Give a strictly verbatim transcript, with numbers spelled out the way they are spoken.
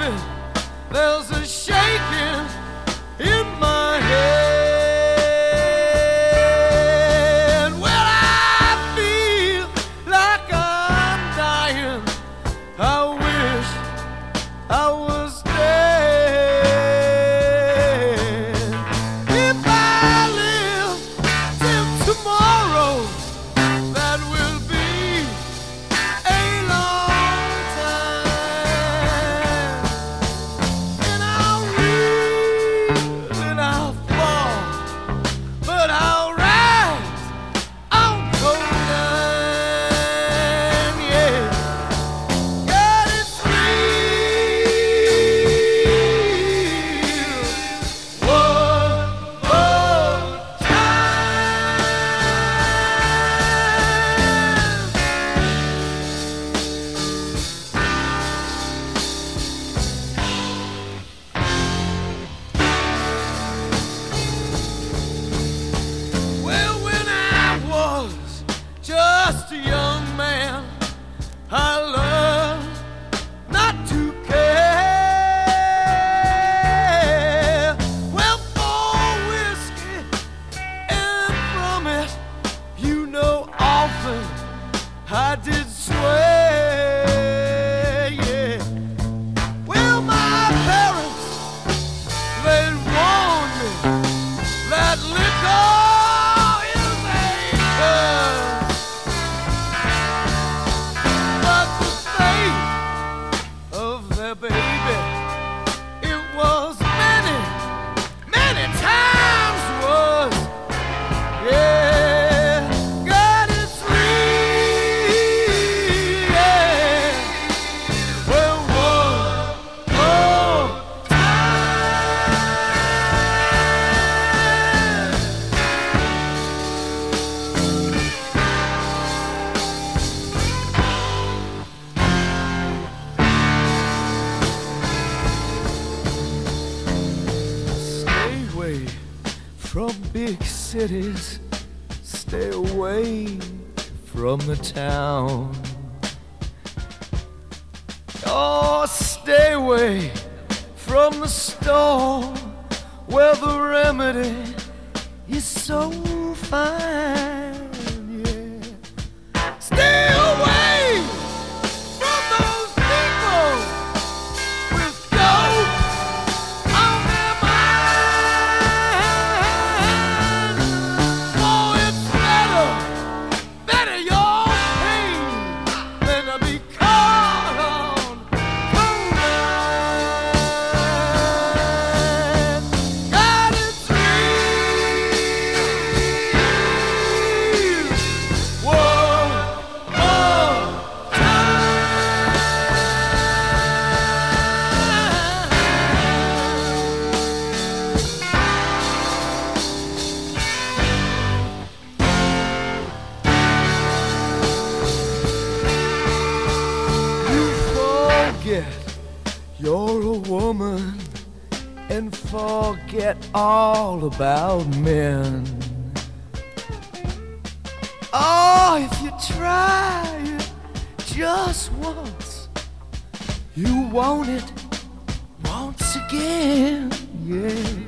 it, there's a shaking in my head. Well, I feel like I'm dying. I wish I was dead. If I live till tomorrow, that will be a long time. And I'll reel and I'll fall, but I'll rise on cold iron, yeah. God, it's real. One more time. Well, when I was just a young man, I learned not to care. Well, for whiskey and from it, you know, often I did swear, yeah. Well, my parents, they warned me that liquor is a curse. But the fate of their baby, it was many, many times worse. Yeah, God, it's real. Yeah. Well, one more time. Stay away from big cities. Stay away from the town. Oh, stay away from the store where the remedy is so fine, yeah. Stay away from those people with dope on their mind. Oh, it's better, better your pain than to be caught on cold iron. God, it's real. One more You forget you're a woman and forget all about men. Oh, if you try it just once, you want it once again, yeah.